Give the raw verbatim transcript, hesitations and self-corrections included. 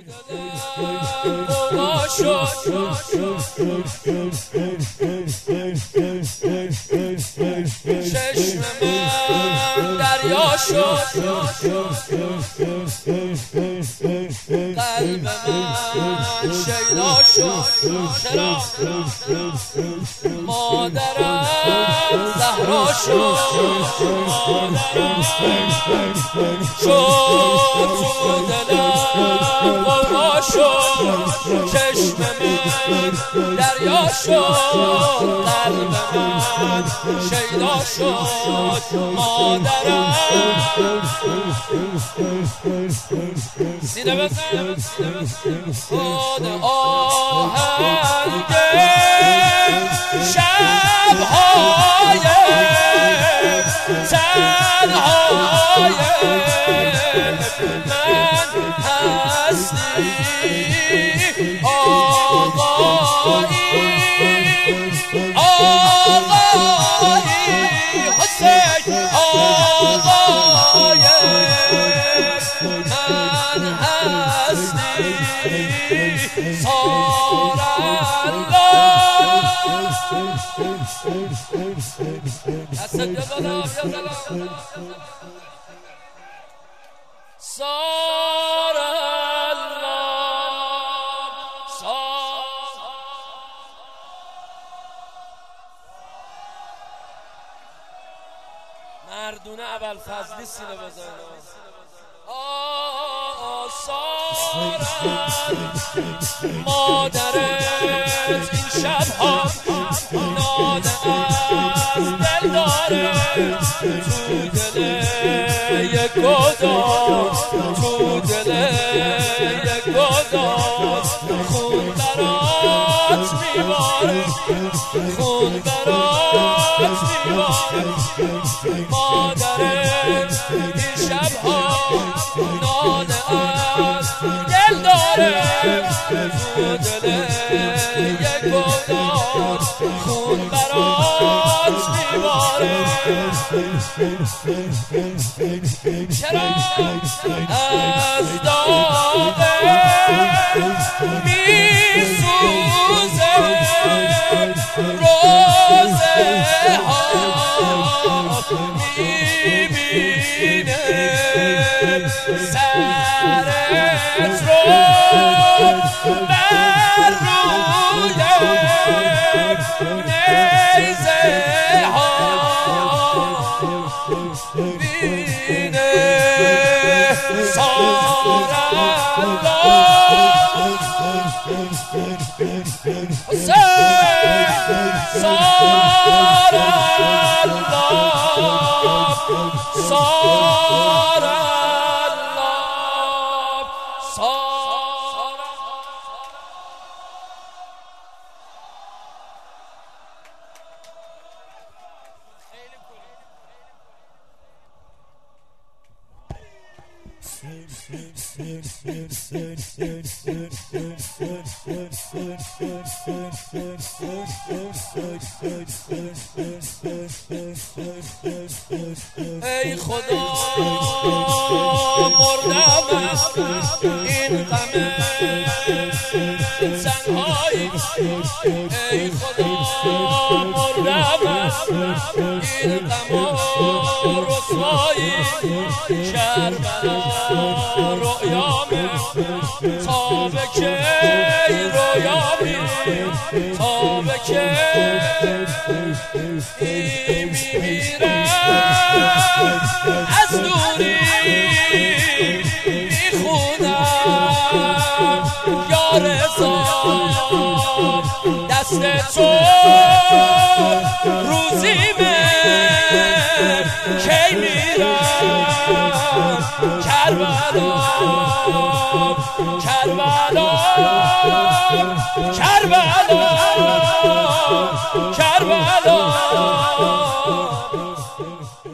چشم من دریا شد، قلب من شیدا شد. چرا مادرم زهرا شد، مادرم شد تو دلم غوغا شد. چشم من دریا شد، قلب من شیدا شد. مادرم سینه بزن خود آهنگ شب‌های تنهای من هستی. آقایی آقایی حسین آقای من هستی. سار الله دست بزنم سار الله سار مردونه ابوالفضلی سینه بزنه. سارت مادرت این شبها ناله از دل داره. تو دل یک گداز، تو دل یک گداز خون برات میباره، خون برات میباره. مادرت این شبها ناله از دل داره. تو دل یک گداز خون برات میباره. چرا از داغ میسوزه روزه ها میبینه سرت رو بر روی نیزه ها بینه. سار الله حسین سار الله سار الله سار. ای خدا مردم این غم تنهایی. ای خدا مردم این غم رسوایی. کربلا رویامه تا به کی رویامی، تا به کی میمیرم از دوری میخونم یا رضا دست تو روزیمه کی میرم کربلا کربلا کربلا کربلا